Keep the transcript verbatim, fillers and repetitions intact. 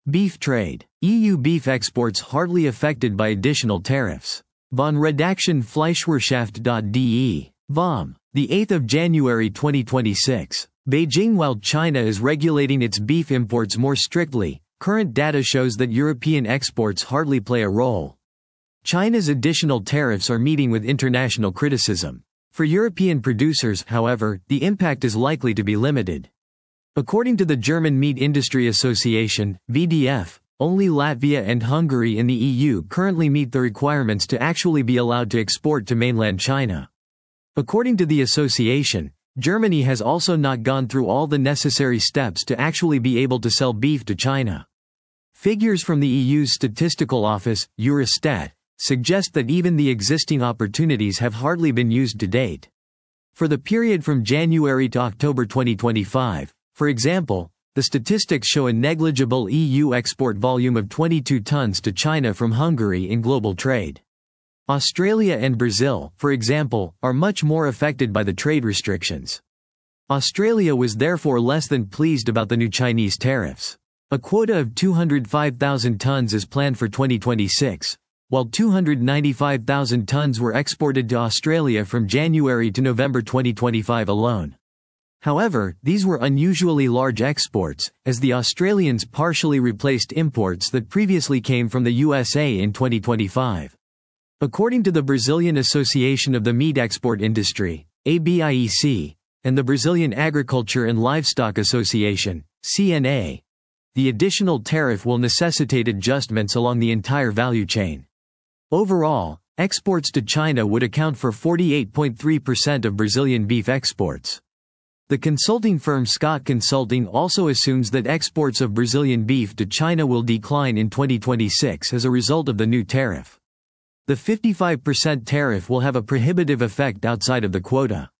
Beef trade. E U beef exports hardly affected by additional tariffs. Von Redaction Fleischwirtschaft.de. V O M. The eighth of January twenty twenty-six. Beijing. While China is regulating its beef imports more strictly, current data shows that European exports hardly play a role. China's additional tariffs are meeting with international criticism. For European producers, however, the impact is likely to be limited. According to the German Meat Industry Association, V D F, only Latvia and Hungary in the E U currently meet the requirements to actually be allowed to export to mainland China. According to the association, Germany has also not gone through all the necessary steps to actually be able to sell beef to China. Figures from the E U's statistical office, Eurostat, suggest that even the existing opportunities have hardly been used to date. For the period from January to October twenty twenty-five, for example, the statistics show a negligible E U export volume of twenty-two tons to China from Hungary in global trade. Australia and Brazil, for example, are much more affected by the trade restrictions. Australia was therefore less than pleased about the new Chinese tariffs. A quota of two hundred five thousand tons is planned for twenty twenty-six, while two hundred ninety-five thousand tons were exported to Australia from January to November twenty twenty-five alone. However, these were unusually large exports, as the Australians partially replaced imports that previously came from the U S A in twenty twenty-five. According to the Brazilian Association of the Meat Export Industry, A B I E C, and the Brazilian Agriculture and Livestock Association, C N A, the additional tariff will necessitate adjustments along the entire value chain. Overall, exports to China would account for forty-eight point three percent of Brazilian beef exports. The consulting firm Scott Consulting also assumes that exports of Brazilian beef to China will decline in twenty twenty-six as a result of the new tariff. The fifty-five percent tariff will have a prohibitive effect outside of the quota.